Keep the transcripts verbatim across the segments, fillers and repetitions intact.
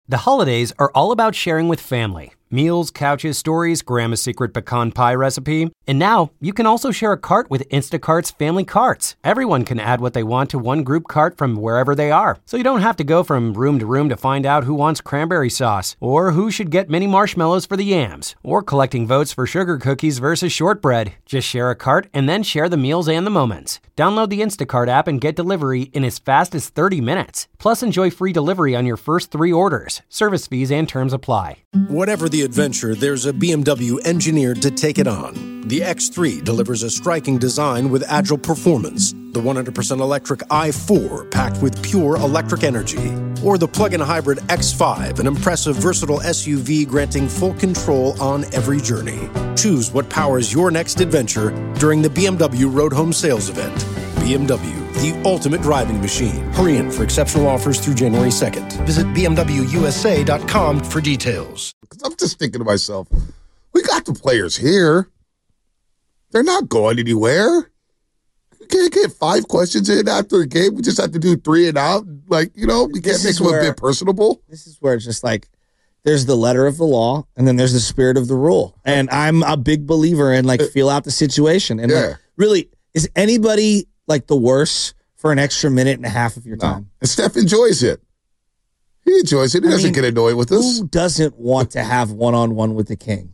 The holidays are all about sharing with family. Meals, couches, stories, Grandma's secret pecan pie recipe. And now, you can also share a cart with Instacart's Family Carts. Everyone can add what they want to one group cart from wherever they are. So you don't have to go from room to room to find out who wants cranberry sauce, or who should get mini marshmallows for the yams, or collecting votes for sugar cookies versus shortbread. Just share a cart and then share the meals and the moments. Download the Instacart app and get delivery in as fast as thirty minutes. Plus, enjoy free delivery on your first three orders. Service fees and terms apply. Whatever the adventure, there's a B M W engineered to take it on. The X three delivers a striking design with agile performance. The one hundred percent electric i four, packed with pure electric energy. Or the plug-in hybrid X five, an impressive, versatile S U V granting full control on every journey. Choose what powers your next adventure during the B M W Road Home Sales Event. B M W, the ultimate driving machine. Hurry in for exceptional offers through January second. Visit B M W U S A dot com for details. I'm just thinking to myself, we got the players here. They're not going anywhere. We can't get five questions in after a game. We just have to do three and out. Like, you know, we can't make them a bit personable. This is where it's just like, there's the letter of the law, and then there's the spirit of the rule. And I'm a big believer in, like, feel out the situation. And, Yeah. like, really, is anybody, like, the worse for an extra minute and a half of your time? And Steph enjoys it. He enjoys it. He I doesn't mean, get annoyed with us. Who doesn't want to have one-on-one with the king?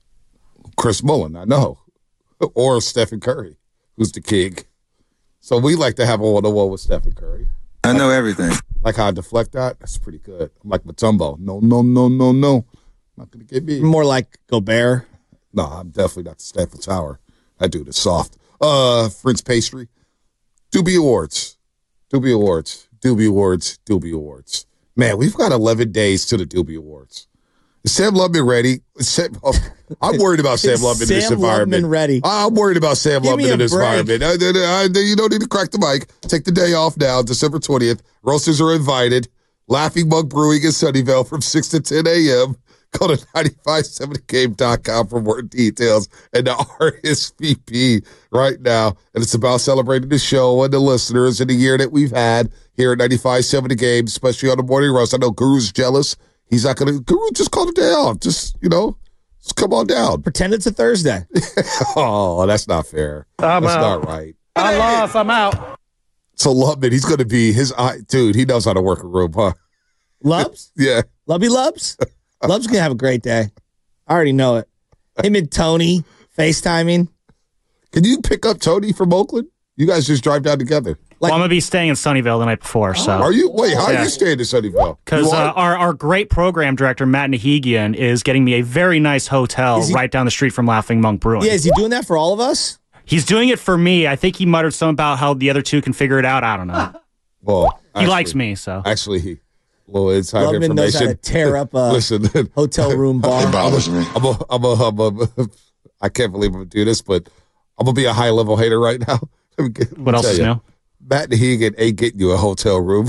Chris Mullin, I know. Or Stephen Curry, who's the king. So we like to have a one-on-one with Stephen Curry. I know everything. Like how I deflect that? That's pretty good. I'm like Mutombo. No, no, no, no, no. Not going to get me. More like Gobert. No, I'm definitely not the Stanford Tower. That dude is soft. Uh, French pastry. Doobie Awards. Doobie Awards. Doobie Awards. Doobie Awards. Man, we've got eleven days to the Doobie Awards. Is Sam Lubman ready? Sam, oh, I'm worried about Sam Lubman in this Sam environment. Lubman ready. I'm worried about Sam Give me Lubman a in this break. environment. I, I, I, you don't need to crack the mic. Take the day off now, December twentieth. Roasters are invited. Laughing Mug Brewing in Sunnyvale from six to ten a.m. Go to nine five seven game dot com for more details and the R S V P right now. And it's about celebrating the show and the listeners in the year that we've had here at ninety-five seven The Game, especially on the Morning Roast. I know Guru's jealous. He's not going to – Guru, just call the day off. Just, you know, just come on down. Pretend it's a Thursday. Oh, that's not fair. I'm that's out. not right. I lost. I'm out. So Lubman, he's going to be his eye. Dude, he knows how to work a room, huh? Lubs? Yeah. Lubby Lubs? Lub's going to have a great day. I already know it. Him and Tony FaceTiming. Can you pick up Tony from Oakland? You guys just drive down together. Like, well, I'm going to be staying in Sunnyvale the night before. So, Are you? Wait, how Yeah. are you staying in Sunnyvale? Because You uh, are? our, our great program director, Matt Nahigian, is getting me a very nice hotel Is he- right down the street from Laughing Monk Brewing. yeah, is he doing that for all of us? He's doing it for me. I think he muttered something about how the other two can figure it out. I don't know. Well, He actually- likes me, so. Actually, he little inside Lubman knows how to information. tear up a Listen, hotel room bar. bothers me. I'm a, I'm a, I'm a, I can't believe I'm gonna do this, but I'm gonna be a high level hater right now. Let me get- let me What else tell is you. new? Matt Nahigian ain't getting you a hotel room.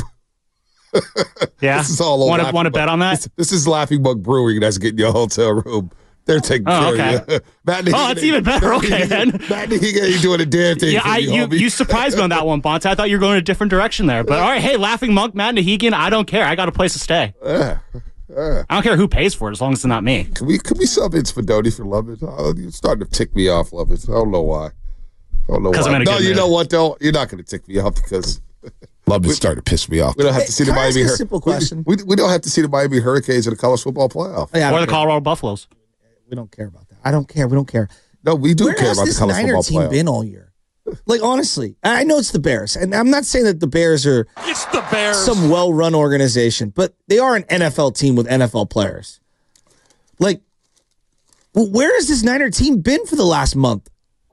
Yeah? This is all Want to Laughing want to Mug- bet on that? This, this is Laughing Mug Brewing that's getting you a hotel room. They're taking Oh, care okay. of you. Matt Nahigian Oh, that's ain't- even better. Matt Okay, Nahigian- then. Matt Nahigian ain't doing a damn thing Yeah, for I, you, you homie. you surprised me on that one, Bonta. I thought you were going a different direction there. But all right, hey, Laughing Monk, Matt Nahigian, I don't care. I got a place to stay. Yeah. I don't care who pays for it as long as it's not me. Can we can we sub Vince Fedoni for Lubman? Oh, you're starting to tick me off, Lubman. I don't know why. I don't know why. 'Cause I'm in a no, good you mood. know what though? You're not going to tick me off because Lubman's starting to piss me off. We don't have to see the Can I ask Miami a Hur- simple we- question? We, we don't have to see the Miami Hurricanes in the college football playoff. Yeah, I Or don't the care. Colorado Buffaloes. We don't care about that. I don't care. We don't care. No, we do Where care has about the this college Niner football team playoff. been all year? Like, honestly, I know it's the Bears, and I'm not saying that the Bears are It's the Bears. some well-run organization, but they are an N F L team with N F L players. Like, well, where has this Niner team been for the last month?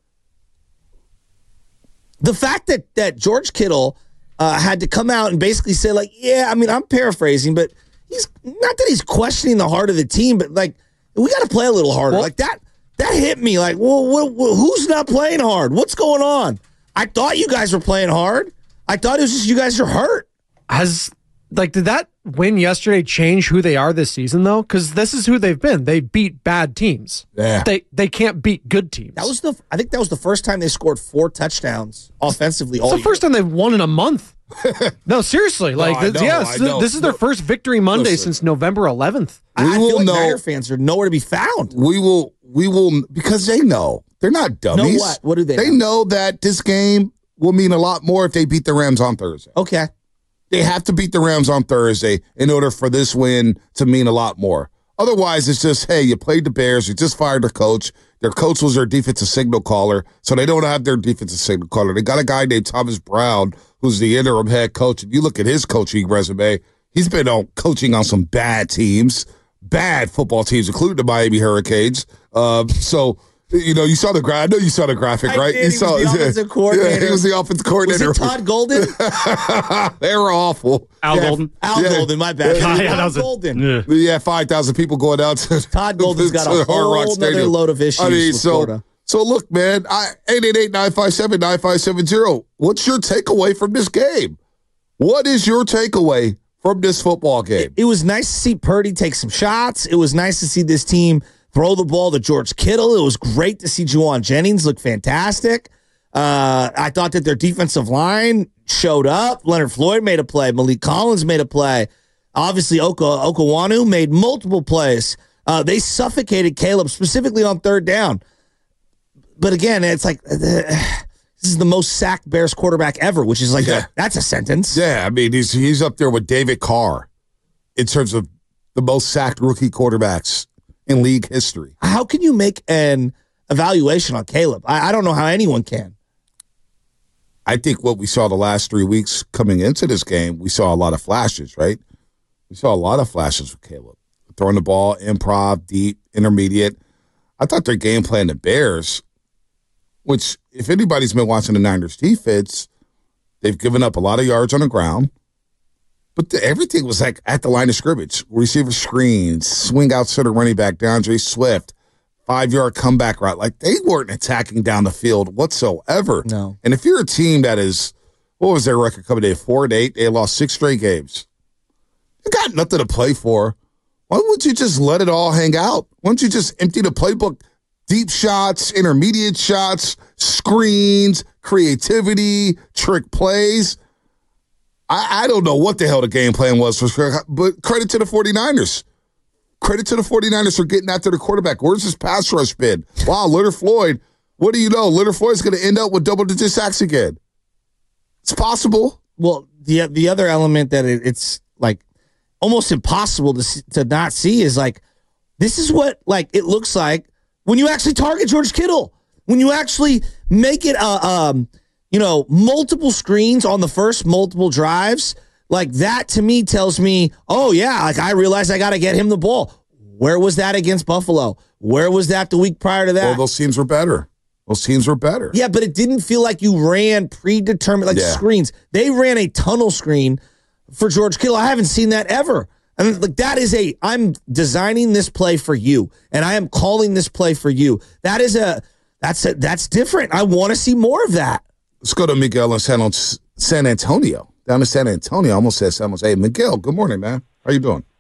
The fact that that George Kittle uh, had to come out and basically say, like, yeah, I mean, I'm paraphrasing, but he's not that he's questioning the heart of the team, but like, we got to play a little harder. Well- like that, that hit me. Like, well, well, well, who's not playing hard? What's going on? I thought you guys were playing hard. I thought it was just you guys are hurt. Has like did that win yesterday change who they are this season though? Because this is who they've been. They beat bad teams. Yeah. They they can't beat good teams. That was the. I think that was the first time they scored four touchdowns offensively all it's the year. first time they've won in a month. No, seriously. Like, I this, know, yeah, I this, know. this is their first victory Monday Listen. since November eleventh. I, We I will feel like know- Niner fans are nowhere to be found. We will, we will, because they know. They're not dummies. Know what? What do they They know? know that this game will mean a lot more if they beat the Rams on Thursday. Okay. They have to beat the Rams on Thursday in order for this win to mean a lot more. Otherwise, it's just, hey, you played the Bears, you just fired their coach. Their coach was their defensive signal caller, so they don't have their defensive signal caller. They got a guy named Thomas Brown, who's the interim head coach. If you look at his coaching resume, he's been on coaching on some bad teams, bad football teams, including the Miami Hurricanes. Um, so, you know, you saw the gra- I know you saw the graphic, I right? did. You He saw, was the offensive coordinator. Yeah, he was the offensive Was coordinator. it Todd Golden? They were awful. Al Yeah. Golden. Al Yeah. Golden, my bad. Yeah, yeah, that Todd was a- Golden. Yeah. Yeah, five thousand people going out to Todd Golden's got to a the Hard whole Rock nother Stadium. load of issues I mean, with so, Florida. so look, man, I eight eight eight, nine five seven, nine five seven zero. What's your takeaway from this game? What is your takeaway from this football game? It was nice to see Purdy take some shots. It was nice to see this team throw the ball to George Kittle. It was great to see Juwan Jennings look fantastic. Uh, I thought that their defensive line showed up. Leonard Floyd made a play. Malik Collins made a play. Obviously, Oka, Okawanu made multiple plays. Uh, they suffocated Caleb, specifically on third down. But again, it's like uh, this is the most sacked Bears quarterback ever, which is like, Yeah. a, that's a sentence. Yeah, I mean, he's he's up there with David Carr in terms of the most sacked rookie quarterbacks in league history. How can you make an evaluation on Caleb? I, I don't know how anyone can. I think what we saw the last three weeks coming into this game, we saw a lot of flashes, right? We saw a lot of flashes with Caleb. Throwing the ball, improv, deep, intermediate. I thought their game plan, the Bears, which if anybody's been watching the Niners defense, they've given up a lot of yards on the ground. But the, everything was like at the line of scrimmage. Receiver screens, swing out to the running back, DeAndre Swift, five-yard comeback route. Like, they weren't attacking down the field whatsoever. No. And if you're a team that is, what was their record coming in? Four and eight. They lost six straight games. You got nothing to play for. Why wouldn't you just let it all hang out? Why don't you just empty the playbook? Deep shots, intermediate shots, screens, creativity, trick plays. I, I don't know what the hell the game plan was, for, but credit to the 49ers. Credit to the 49ers for getting after the quarterback. Where's his pass rush been? Wow, Leonard Floyd. What do you know? Leonard Floyd's going to end up with double-digit sacks again. It's possible. Well, the the other element that it, it's like almost impossible to see, to not see is like this is what like it looks like when you actually target George Kittle. When you actually make it uh, um you know multiple screens on the first multiple drives, like that to me tells me, oh yeah, like I realized I got to get him the ball. Where was that against Buffalo? Where was that the week prior to that? Well, those teams were better. Those teams were better. Yeah, but it didn't feel like you ran predetermined, like Yeah. screens. They ran a tunnel screen for George Kittle. I haven't seen that ever. And like that is a, I'm designing this play for you, and I am calling this play for you. That is a, that's a, that's different. I want to see more of that. Let's go to Miguel in San, San Antonio. Down in San Antonio. I almost said San Jose. Hey, Miguel, good morning, man. How you doing?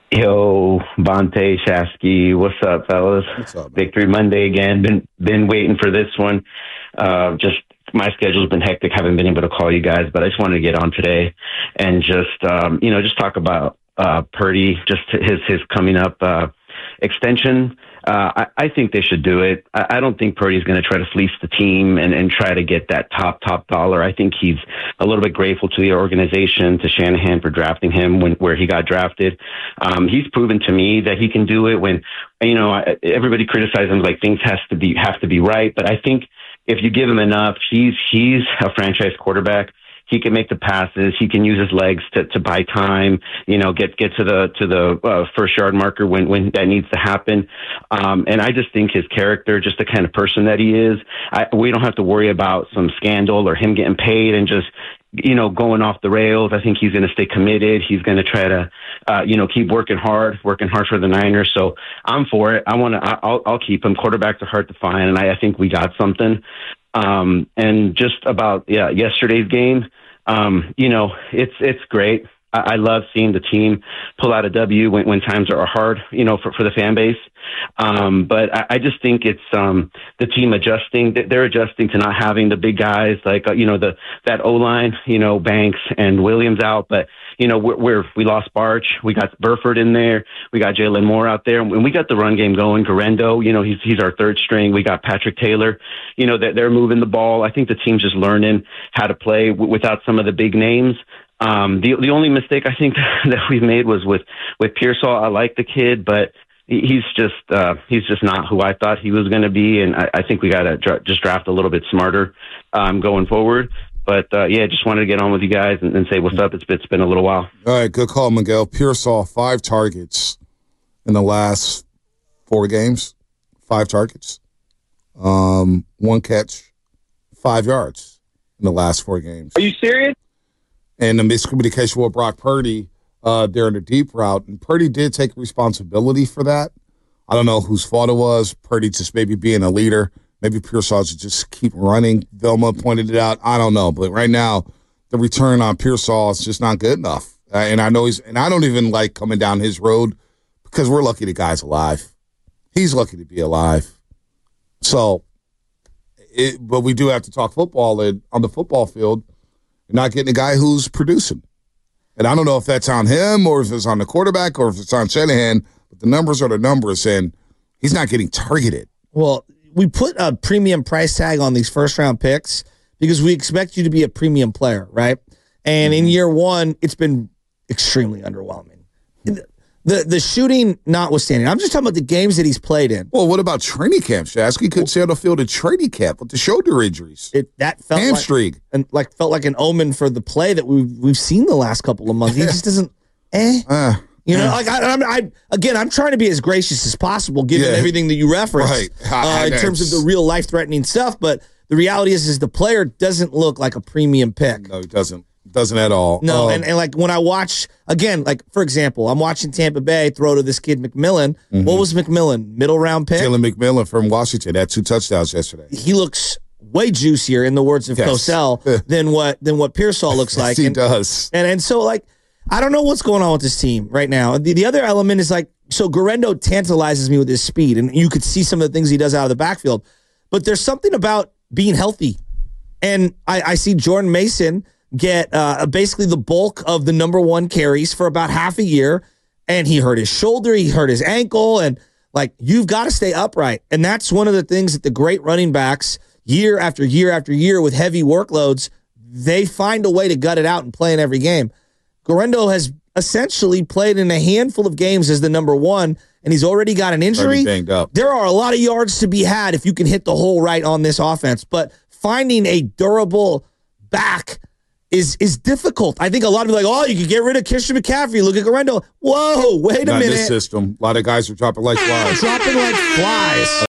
Yo, Bonte, Shasky, what's up, fellas? What's up, man? Victory Monday again. Been been waiting for this one. Uh, just my schedule's been hectic. Haven't been able to call you guys, but I just wanted to get on today and just um, you know just talk about uh, Purdy, just his his coming up uh, extension. Uh, I, I think they should do it. I, I don't think Purdy's going to try to fleece the team and, and try to get that top, top dollar. I think he's a little bit grateful to the organization, to Shanahan for drafting him when where he got drafted. Um, he's proven to me that he can do it when, you know, everybody criticizes him like things has to be have to be right. But I think if you give him enough, he's he's a franchise quarterback. He can make the passes. He can use his legs to, to buy time. You know, get get to the to the uh, first yard marker when when that needs to happen. Um, and I just think his character, just the kind of person that he is, I, we don't have to worry about some scandal or him getting paid and just you know going off the rails. I think he's going to stay committed. He's going to try to uh, you know keep working hard, working hard for the Niners. So I'm for it. I want to. I'll, I'll keep him. Quarterbacks are hard to find, and I, I think we got something. Um, and just about, yeah, yesterday's game, um, you know, it's, it's great. I, I love seeing the team pull out a W when, when times are hard, you know, for, for the fan base. Um, but I, I just think it's um, the team adjusting. They're adjusting to not having the big guys like, uh, you know, the that O-line, you know, Banks and Williams out. But, you know, we're, we're, we lost Barch. We got Burford in there. We got Jalen Moore out there. And we got the run game going. Garendo, you know, he's he's our third string. We got Patrick Taylor. You know, that they're moving the ball. I think the team's just learning how to play w- without some of the big names. Um, the the only mistake I think that we've made was with, with Pearsall. I like the kid, but he's just uh, he's just not who I thought he was going to be, and I, I think we got to dra- just draft a little bit smarter um, going forward. But uh, yeah, just wanted to get on with you guys and, and say what's up. It's been, it's been a little while. All right, good call, Miguel. Pearsall, five targets in the last four games. Five targets, um, one catch, five yards in the last four games. Are you serious? And the miscommunication with Brock Purdy uh, there in the deep route. And Purdy did take responsibility for that. I don't know whose fault it was. Purdy just maybe being a leader. Maybe Pearsall should just keep running. Vilma pointed it out. I don't know. But right now, the return on Pearsall is just not good enough. Uh, and I know he's, and I don't even like coming down his road because we're lucky the guy's alive. He's lucky to be alive. So, it, but we do have to talk football. And on the football field, you're not getting a guy who's producing. And I don't know if that's on him or if it's on the quarterback or if it's on Shanahan, but the numbers are the numbers, and he's not getting targeted. Well, we put a premium price tag on these first-round picks because we expect you to be a premium player, right? And mm-hmm. in year one, it's been extremely underwhelming. The the shooting notwithstanding, I'm just talking about the games that he's played in. Well, what about training camp, Shask? He couldn't stay on the field at training camp with the shoulder injuries. It that felt hamstring like, and like felt like an omen for the play that we've we've seen the last couple of months. He just doesn't, eh? Uh, you know, uh, like I, I'm, I again, I'm trying to be as gracious as possible given yeah, everything that you referenced right. uh, in terms of the real life threatening stuff. But the reality is, is the player doesn't look like a premium pick. No, he doesn't. Doesn't at all. No, um, and, and like when I watch, again, like for example, I'm watching Tampa Bay throw to this kid McMillan. Mm-hmm. What was McMillan? Middle round pick? Jalen McMillan from Washington had two touchdowns yesterday. He looks way juicier, in the words of yes. Cosell, than what than what Pearsall looks like. Yes, he and, does. And and so like, I don't know what's going on with this team right now. The, the other element is like, so Garendo tantalizes me with his speed, and you could see some of the things he does out of the backfield. But there's something about being healthy. And I, I see Jordan Mason get uh, basically the bulk of the number one carries for about half a year, and he hurt his shoulder, he hurt his ankle, and like you've got to stay upright. And that's one of the things that the great running backs, year after year after year with heavy workloads, they find a way to gut it out and play in every game. Garendo has essentially played in a handful of games as the number one, and he's already got an injury. Banged up. There are a lot of yards to be had if you can hit the hole right on this offense, but finding a durable back is is difficult. I think a lot of people are like, oh, you can get rid of Christian McCaffrey. Look at Garendo. Whoa, wait a Not minute. In this system, a lot of guys are dropping like flies. Dropping like flies.